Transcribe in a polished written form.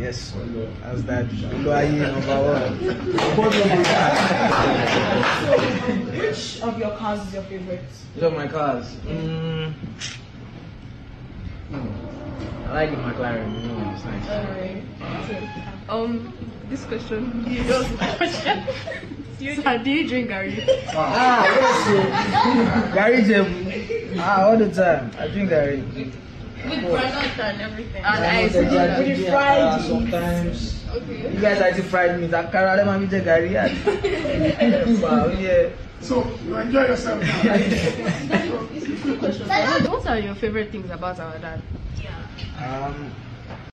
Yes, as that. Number one. Which of your cars is your favorite? Which of my cars? I like the McLaren. It's nice. This question. You know the question. Do you drink Gary? Yes. Gary Jebu. All the time. I drink Gary. With product and everything. And ice. With the fried. Sometimes. Okay. You guys like the fried meat. I can't remember the Gary. Wow, yeah. So you enjoy yourself now. What are your favorite things about our dad? Um,